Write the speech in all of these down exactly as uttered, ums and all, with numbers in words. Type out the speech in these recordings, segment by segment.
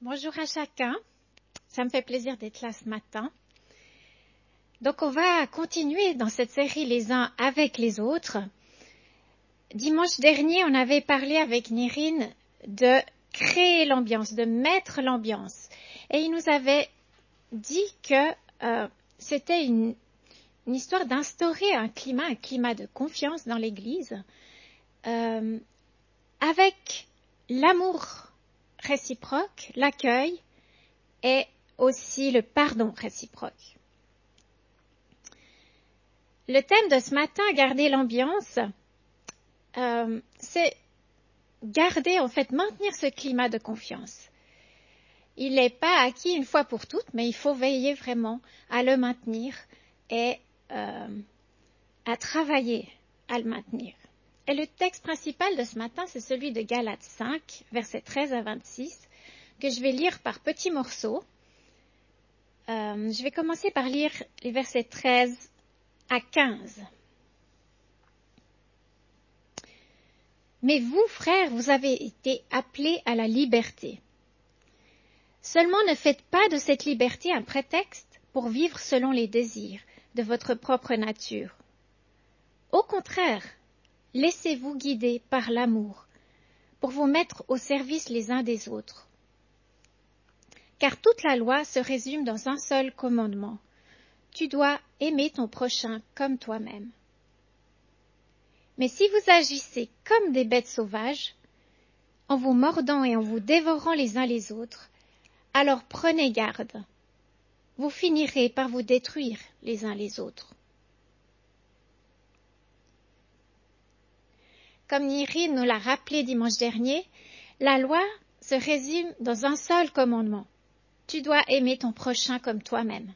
Bonjour à chacun, ça me fait plaisir d'être là ce matin. Donc on va continuer dans cette série les uns avec les autres. Dimanche dernier, on avait parlé avec Nirine de créer l'ambiance, de mettre l'ambiance. Et il nous avait dit que euh, c'était une, une histoire d'instaurer un climat, un climat de confiance dans l'Église, euh, avec l'amour réciproque, l'accueil et aussi le pardon réciproque. Le thème de ce matin, garder l'ambiance, euh, c'est garder, en fait, maintenir ce climat de confiance. Il n'est pas acquis une fois pour toutes, mais il faut veiller vraiment à le maintenir et euh, à travailler à le maintenir. Et le texte principal de ce matin, c'est celui de Galates cinq, versets treize à vingt-six, que je vais lire par petits morceaux. Euh, je vais commencer par lire les versets treize à quinze. Mais vous, frères, vous avez été appelés à la liberté. Seulement ne faites pas de cette liberté un prétexte pour vivre selon les désirs de votre propre nature. Au contraire, laissez-vous guider par l'amour pour vous mettre au service les uns des autres. Car toute la loi se résume dans un seul commandement. Tu dois aimer ton prochain comme toi-même. Mais si vous agissez comme des bêtes sauvages, en vous mordant et en vous dévorant les uns les autres, alors prenez garde. Vous finirez par vous détruire les uns les autres. Comme Nirine nous l'a rappelé dimanche dernier, la loi se résume dans un seul commandement. Tu dois aimer ton prochain comme toi-même.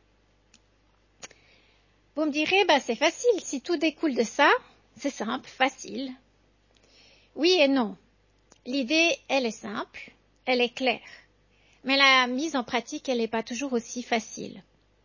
Vous me direz, bah, c'est facile, si tout découle de ça, c'est simple, facile. Oui et non. L'idée, elle est simple, elle est claire. Mais la mise en pratique, elle n'est pas toujours aussi facile.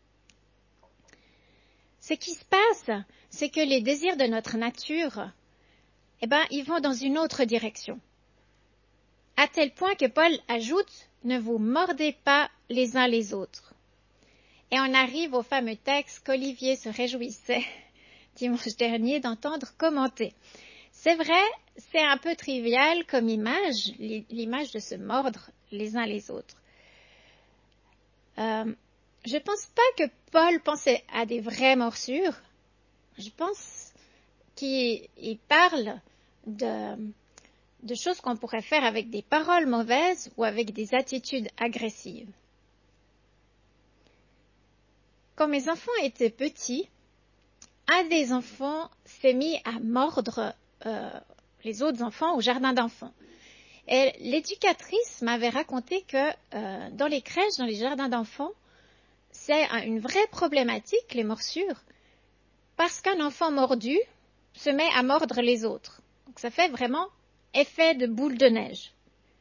Ce qui se passe, c'est que les désirs de notre nature, eh ben, ils vont dans une autre direction. À tel point que Paul ajoute, ne vous mordez pas les uns les autres. Et on arrive au fameux texte qu'Olivier se réjouissait dimanche dernier d'entendre commenter. C'est vrai, c'est un peu trivial comme image, l'image de se mordre les uns les autres. Euh, je ne pense pas que Paul pensait à des vraies morsures. Je pense qu'il parle de, de choses qu'on pourrait faire avec des paroles mauvaises ou avec des attitudes agressives. Quand mes enfants étaient petits, un des enfants s'est mis à mordre euh, les autres enfants au jardin d'enfants. Et l'éducatrice m'avait raconté que euh, dans les crèches, dans les jardins d'enfants, c'est une vraie problématique, les morsures, parce qu'un enfant mordu se met à mordre les autres. Donc ça fait vraiment effet de boule de neige.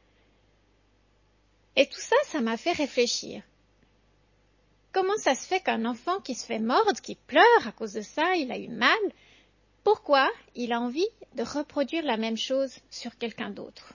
Et tout ça, ça m'a fait réfléchir. Comment ça se fait qu'un enfant qui se fait mordre, qui pleure à cause de ça, il a eu mal, pourquoi il a envie de reproduire la même chose sur quelqu'un d'autre?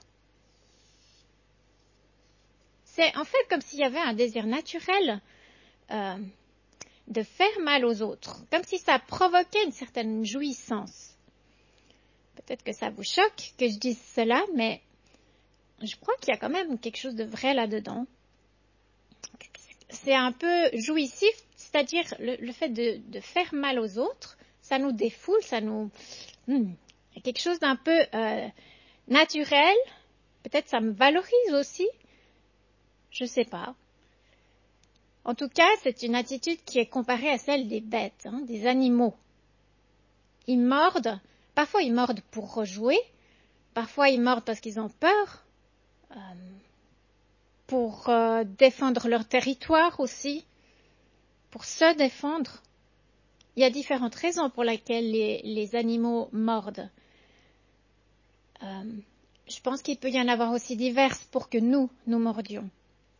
C'est en fait comme s'il y avait un désir naturel euh, de faire mal aux autres, comme si ça provoquait une certaine jouissance. Peut-être que ça vous choque que je dise cela, mais je crois qu'il y a quand même quelque chose de vrai là-dedans. C'est un peu jouissif, c'est-à-dire le, le fait de, de faire mal aux autres, ça nous défoule, ça nous... Hmm, il y a quelque chose d'un peu euh, naturel, peut-être ça me valorise aussi, je ne sais pas. En tout cas, c'est une attitude qui est comparée à celle des bêtes, hein, des animaux. Ils mordent, parfois ils mordent pour rejouer, parfois ils mordent parce qu'ils ont peur, euh, pour euh, défendre leur territoire aussi, pour se défendre. Il y a différentes raisons pour lesquelles les, les animaux mordent. Euh, je pense qu'il peut y en avoir aussi diverses pour que nous, nous mordions.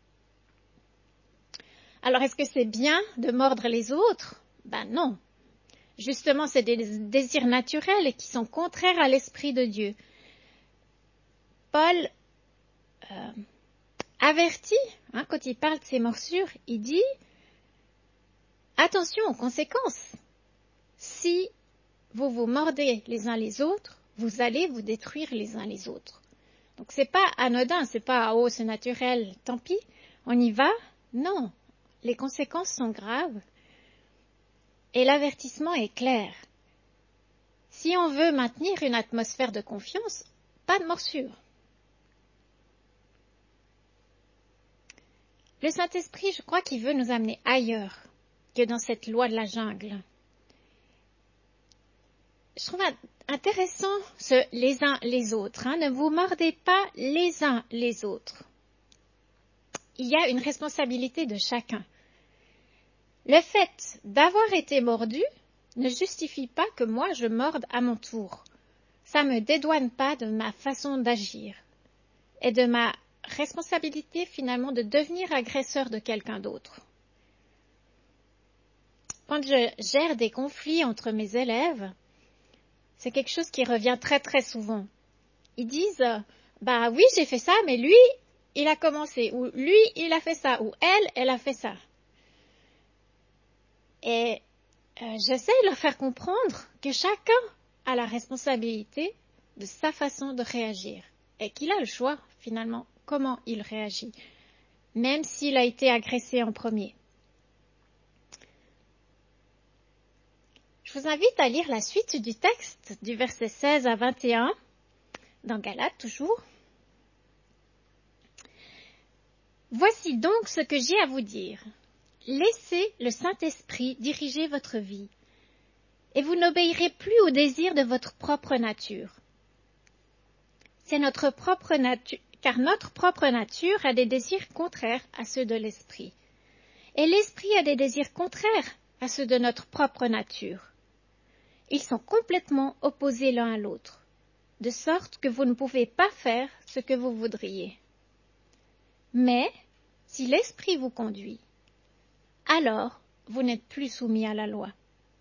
Alors, est-ce que c'est bien de mordre les autres? Ben non. Justement, c'est des désirs naturels qui sont contraires à l'esprit de Dieu. Paul euh, avertit, hein, quand il parle de ces morsures, il dit « Attention aux conséquences. Si vous vous mordez les uns les autres, vous allez vous détruire les uns les autres. » Donc c'est pas anodin, c'est pas « Oh, c'est naturel, tant pis, on y va ». Non, les conséquences sont graves et l'avertissement est clair. Si on veut maintenir une atmosphère de confiance, pas de morsure. Le Saint-Esprit, je crois qu'il veut nous amener ailleurs que dans cette loi de la jungle. Je trouve intéressant ce les uns les autres. Hein, ne vous mordez pas les uns les autres. Il y a une responsabilité de chacun. Le fait d'avoir été mordu ne justifie pas que moi je morde à mon tour. Ça ne me dédouane pas de ma façon d'agir et de ma responsabilité finalement de devenir agresseur de quelqu'un d'autre. Quand je gère des conflits entre mes élèves, c'est quelque chose qui revient très très souvent. Ils disent « Bah oui, j'ai fait ça, mais lui, il a commencé. » Ou « Lui, il a fait ça. » Ou « Elle, elle a fait ça. » Et euh, j'essaie de leur faire comprendre que chacun a la responsabilité de sa façon de réagir et qu'il a le choix, finalement, comment il réagit, même s'il a été agressé en premier. Je vous invite à lire la suite du texte, du verset seize à vingt et un, dans Galates toujours. « Voici donc ce que j'ai à vous dire. Laissez le Saint-Esprit diriger votre vie, et vous n'obéirez plus aux désirs de votre propre nature. C'est notre propre nature, car notre propre nature a des désirs contraires à ceux de l'Esprit, et l'Esprit a des désirs contraires à ceux de notre propre nature. Ils sont complètement opposés l'un à l'autre, de sorte que vous ne pouvez pas faire ce que vous voudriez. Mais si l'Esprit vous conduit, alors vous n'êtes plus soumis à la loi. »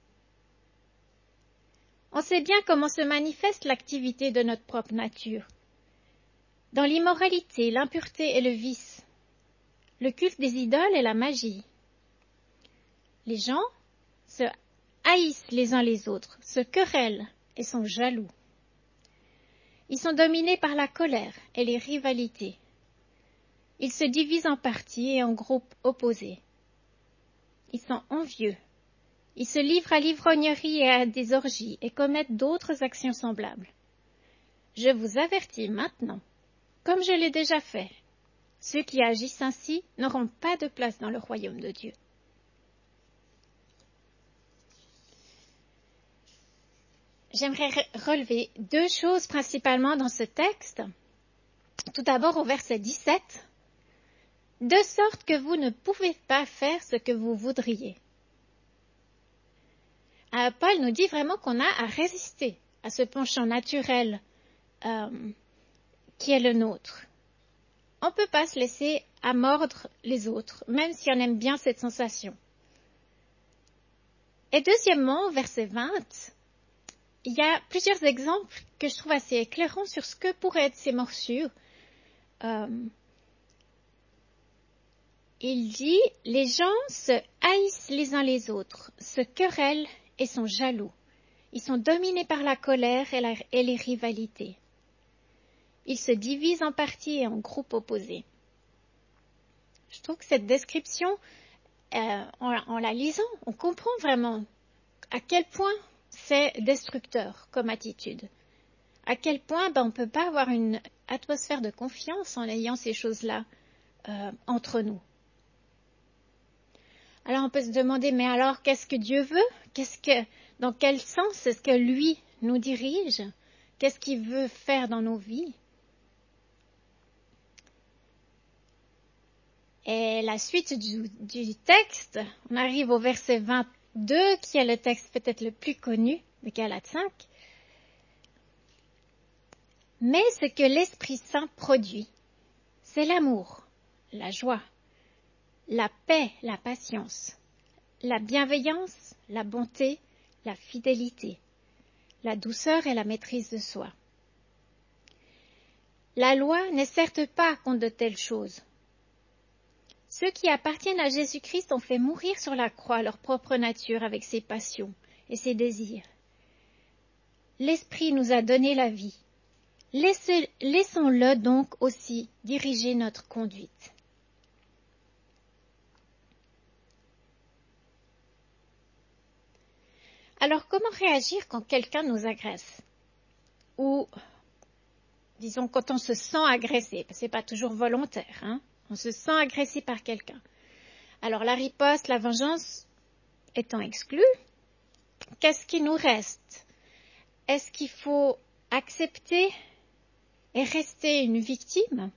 On sait bien comment se manifeste l'activité de notre propre nature. Dans l'immoralité, l'impureté et le vice, le culte des idoles et la magie. Les gens se haïssent les uns les autres, se querellent et sont jaloux. Ils sont dominés par la colère et les rivalités. Ils se divisent en partis et en groupes opposés. Ils sont envieux. Ils se livrent à l'ivrognerie et à des orgies et commettent d'autres actions semblables. Je vous avertis maintenant, comme je l'ai déjà fait, ceux qui agissent ainsi n'auront pas de place dans le royaume de Dieu. J'aimerais relever deux choses principalement dans ce texte. Tout d'abord au verset dix-sept, « De sorte que vous ne pouvez pas faire ce que vous voudriez. » Euh, Paul nous dit vraiment qu'on a à résister à ce penchant naturel euh, qui est le nôtre. On ne peut pas se laisser à mordre les autres, même si on aime bien cette sensation. Et deuxièmement, au verset vingt, il y a plusieurs exemples que je trouve assez éclairants sur ce que pourraient être ces morsures. Euh, il dit « Les gens se haïssent les uns les autres, se querellent et sont jaloux. Ils sont dominés par la colère et, la, et les rivalités. Ils se divisent en partis et en groupes opposés. » Je trouve que cette description, euh, en, en la lisant, on comprend vraiment à quel point c'est destructeur comme attitude. À quel point ben, on ne peut pas avoir une atmosphère de confiance en ayant ces choses-là euh, entre nous. Alors on peut se demander, mais alors qu'est-ce que Dieu veut? Qu'est-ce que, dans quel sens est-ce que lui nous dirige? Qu'est-ce qu'il veut faire dans nos vies? Et la suite du, du texte, on arrive au verset vingt-deux, qui est le texte peut-être le plus connu de Galates cinq. Mais ce que l'Esprit Saint produit, c'est l'amour, la joie, la paix, la patience, la bienveillance, la bonté, la fidélité, la douceur et la maîtrise de soi. La loi n'est certes pas contre de telles choses, Ceux qui appartiennent à Jésus-Christ ont fait mourir sur la croix leur propre nature avec ses passions et ses désirs. L'Esprit nous a donné la vie. Laissez, laissons-le donc aussi diriger notre conduite. Alors, comment réagir quand quelqu'un nous agresse? Ou, disons, quand on se sent agressé, parce que ce n'est pas toujours volontaire, hein? On se sent agressé par quelqu'un. Alors, la riposte, la vengeance étant exclue, qu'est-ce qui nous reste? Est-ce qu'il faut accepter et rester une victime?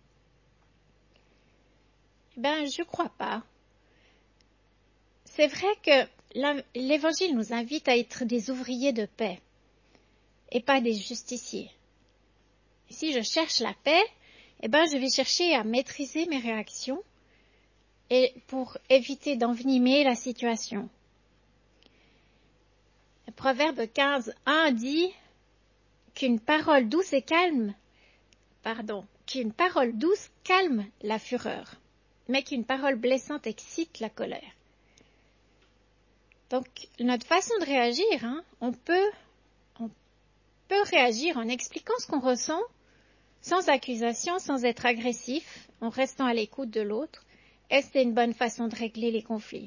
Ben, je crois pas. C'est vrai que l'Évangile nous invite à être des ouvriers de paix et pas des justiciers. Et si je cherche la paix, eh ben, je vais chercher à maîtriser mes réactions et pour éviter d'envenimer la situation. Le Proverbe quinze, un dit qu'une parole douce et calme, pardon, qu'une parole douce calme la fureur, mais qu'une parole blessante excite la colère. Donc, notre façon de réagir, hein, on peut, on peut réagir en expliquant ce qu'on ressent, sans accusation, sans être agressif, en restant à l'écoute de l'autre. Et c'est une bonne façon de régler les conflits.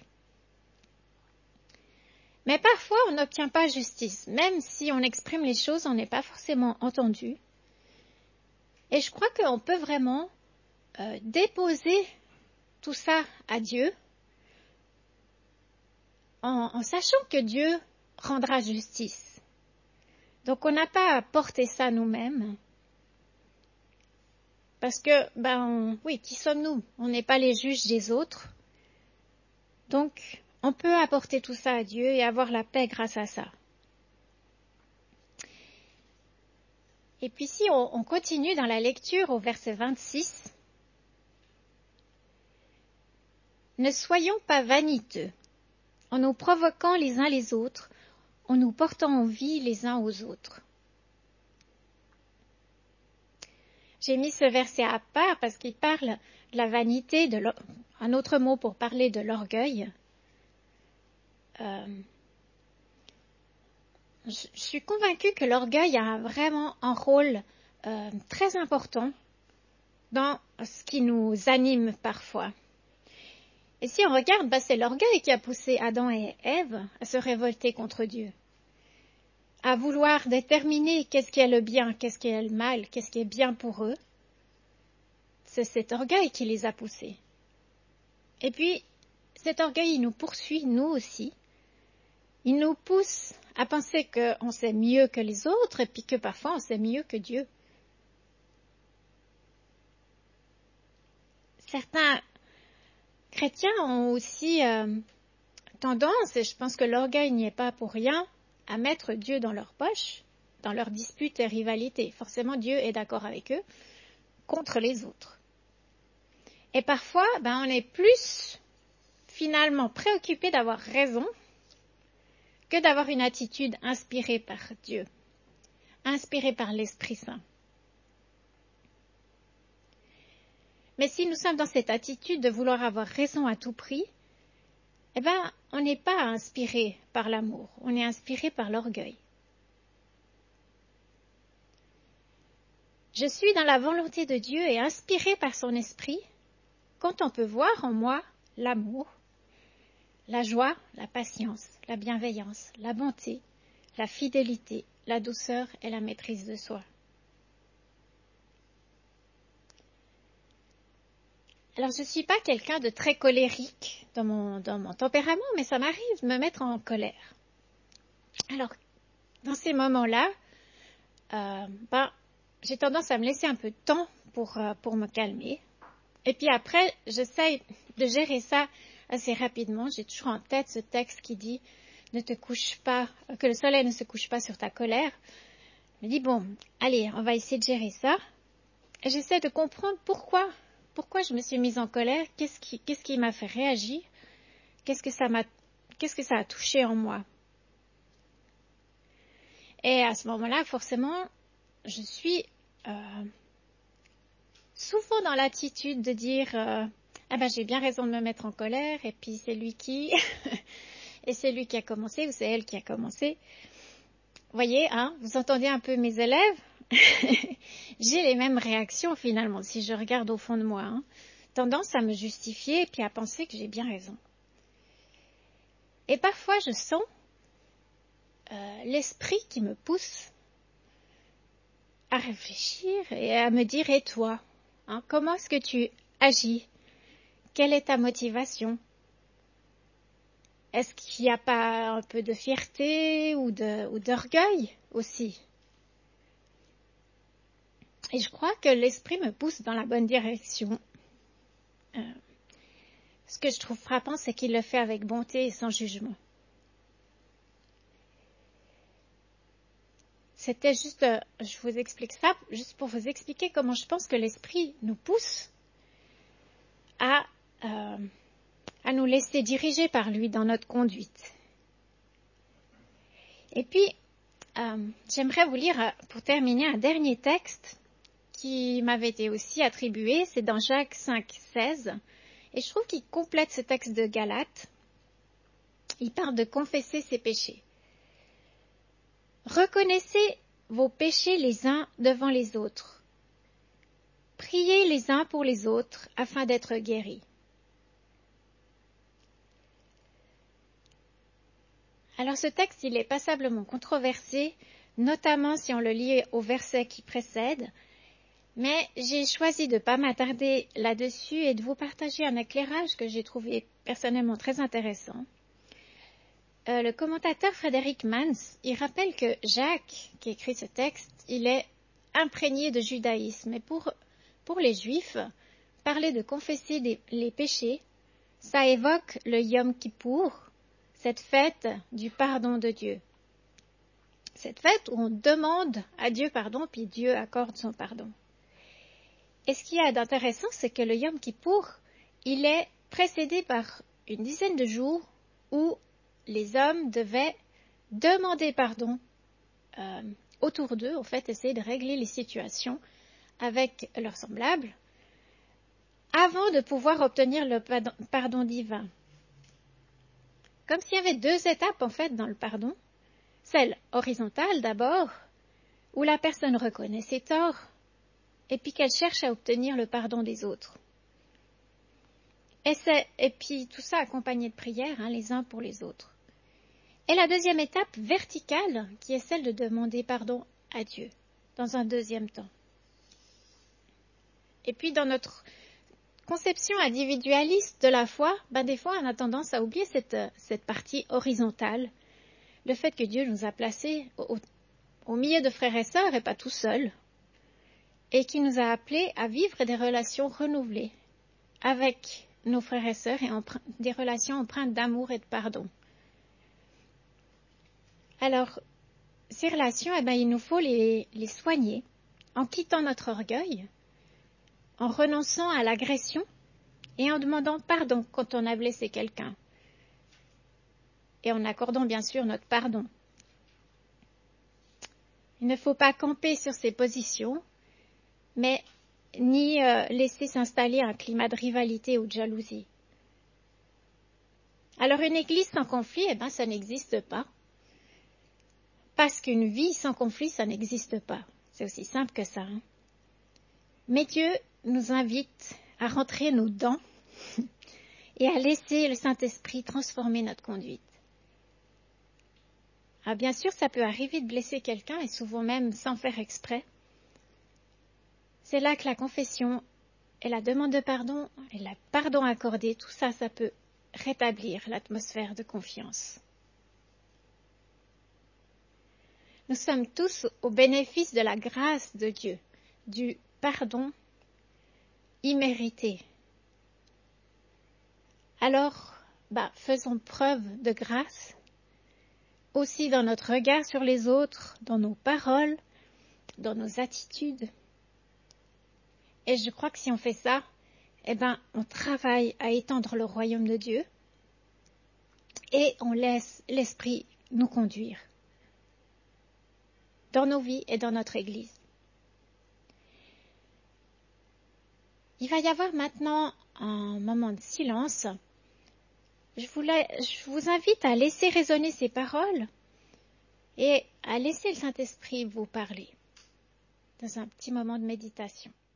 Mais parfois, on n'obtient pas justice. Même si on exprime les choses, on n'est pas forcément entendu. Et je crois qu'on peut vraiment euh, déposer tout ça à Dieu, en, en sachant que Dieu rendra justice. Donc on n'a pas à porter ça nous-mêmes. Parce que, ben, on, oui, qui sommes-nous? On n'est pas les juges des autres. Donc, on peut apporter tout ça à Dieu et avoir la paix grâce à ça. Et puis si on, on continue dans la lecture au verset vingt-six, « Ne soyons pas vaniteux, en nous provoquant les uns les autres, en nous portant en vie les uns aux autres. » J'ai mis ce verset à part parce qu'il parle de la vanité, de un autre mot pour parler de l'orgueil. Euh, je, je suis convaincue que l'orgueil a vraiment un rôle euh, très important dans ce qui nous anime parfois. Et si on regarde, bah, c'est l'orgueil qui a poussé Adam et Ève à se révolter contre Dieu, à vouloir déterminer qu'est-ce qui est le bien, qu'est-ce qui est le mal, qu'est-ce qui est bien pour eux. C'est cet orgueil qui les a poussés. Et puis, cet orgueil, il nous poursuit, nous aussi. Il nous pousse à penser qu'on sait mieux que les autres et puis que parfois on sait mieux que Dieu. Certains chrétiens ont aussi euh, tendance, et je pense que l'orgueil n'y est pas pour rien, à mettre Dieu dans leur poche, dans leurs disputes et rivalités. Forcément, Dieu est d'accord avec eux, contre les autres. Et parfois, ben, on est plus finalement préoccupé d'avoir raison que d'avoir une attitude inspirée par Dieu, inspirée par l'Esprit Saint. Mais si nous sommes dans cette attitude de vouloir avoir raison à tout prix, eh ben, on n'est pas inspiré par l'amour, on est inspiré par l'orgueil. Je suis dans la volonté de Dieu et inspiré par son esprit quand on peut voir en moi l'amour, la joie, la patience, la bienveillance, la bonté, la fidélité, la douceur et la maîtrise de soi. Alors, je ne suis pas quelqu'un de très colérique dans mon, dans mon tempérament, mais ça m'arrive de me mettre en colère. Alors, dans ces moments-là, euh, ben, j'ai tendance à me laisser un peu de temps pour, euh, pour me calmer. Et puis après, j'essaye de gérer ça assez rapidement. J'ai toujours en tête ce texte qui dit « Ne te couche pas, que le soleil ne se couche pas sur ta colère ». Je me dis « Bon, allez, on va essayer de gérer ça ». Et j'essaie de comprendre pourquoi, pourquoi je me suis mise en colère, qu'est-ce qui, qu'est-ce qui m'a fait réagir, qu'est-ce que ça m'a, qu'est-ce que ça a touché en moi. Et à ce moment-là, forcément, je suis euh, souvent dans l'attitude de dire euh, ah ben j'ai bien raison de me mettre en colère, et puis c'est lui qui, et c'est lui qui a commencé, ou c'est elle qui a commencé. Vous voyez, hein, vous entendez un peu mes élèves? J'ai les mêmes réactions finalement, si je regarde au fond de moi. Hein. Tendance à me justifier et puis à penser que j'ai bien raison. Et parfois je sens euh, l'esprit qui me pousse à réfléchir et à me dire, et toi, hein, comment est-ce que tu agis? Quelle est ta motivation? Est-ce qu'il n'y a pas un peu de fierté ou, de, ou d'orgueil aussi? Et je crois que l'esprit me pousse dans la bonne direction. Euh, ce que je trouve frappant, c'est qu'il le fait avec bonté et sans jugement. C'était juste, euh, je vous explique ça, juste pour vous expliquer comment je pense que l'esprit nous pousse à, euh, à nous laisser diriger par lui dans notre conduite. Et puis, euh, j'aimerais vous lire, euh, pour terminer, un dernier texte qui m'avait été aussi attribué, c'est dans Jacques cinq, seize, et je trouve qu'il complète ce texte de Galates. Il parle de confesser ses péchés. Reconnaissez vos péchés les uns devant les autres. Priez les uns pour les autres afin d'être guéris. Alors ce texte, il est passablement controversé, notamment si on le lit au verset qui précède, mais j'ai choisi de ne pas m'attarder là-dessus et de vous partager un éclairage que j'ai trouvé personnellement très intéressant. Euh, le commentateur Frédéric Mans, il rappelle que Jacques, qui écrit ce texte, il est imprégné de judaïsme. Et pour, pour les Juifs, parler de confesser des, les péchés, ça évoque le Yom Kippour, cette fête du pardon de Dieu. Cette fête où on demande à Dieu pardon, puis Dieu accorde son pardon. Et ce qu'il y a d'intéressant, c'est que le Yom Kippour, il est précédé par une dizaine de jours où les hommes devaient demander pardon euh, autour d'eux, en fait, essayer de régler les situations avec leurs semblables, avant de pouvoir obtenir le pardon, pardon divin. Comme s'il y avait deux étapes, en fait, dans le pardon. Celle horizontale, d'abord, où la personne reconnaît ses torts, et puis qu'elle cherche à obtenir le pardon des autres. Et, c'est, et puis tout ça accompagné de prières, hein, les uns pour les autres. Et la deuxième étape verticale, qui est celle de demander pardon à Dieu, dans un deuxième temps. Et puis dans notre conception individualiste de la foi, ben des fois on a tendance à oublier cette, cette partie horizontale, le fait que Dieu nous a placés au, au milieu de frères et sœurs et pas tout seuls, et qui nous a appelés à vivre des relations renouvelées avec nos frères et sœurs et empr- des relations empreintes d'amour et de pardon. Alors, ces relations, eh ben, il nous faut les, les soigner en quittant notre orgueil, en renonçant à l'agression et en demandant pardon quand on a blessé quelqu'un. Et en accordant bien sûr notre pardon. Il ne faut pas camper sur ses positions, mais ni euh, laisser s'installer un climat de rivalité ou de jalousie. Alors une église sans conflit, eh ben, ça n'existe pas. Parce qu'une vie sans conflit, ça n'existe pas. C'est aussi simple que ça. Hein. Mais Dieu nous invite à rentrer nos dents et à laisser le Saint-Esprit transformer notre conduite. Ah, bien sûr, ça peut arriver de blesser quelqu'un et souvent même sans faire exprès. C'est là que la confession et la demande de pardon et le pardon accordé, tout ça, ça peut rétablir l'atmosphère de confiance. Nous sommes tous au bénéfice de la grâce de Dieu, du pardon immérité. Alors, bah, faisons preuve de grâce, aussi dans notre regard sur les autres, dans nos paroles, dans nos attitudes. Et je crois que si on fait ça, eh ben, on travaille à étendre le royaume de Dieu et on laisse l'Esprit nous conduire dans nos vies et dans notre Église. Il va y avoir maintenant un moment moment de silence, je vous, la... je vous invite à laisser résonner ces paroles et à laisser le Saint-Esprit vous parler dans un petit moment de méditation.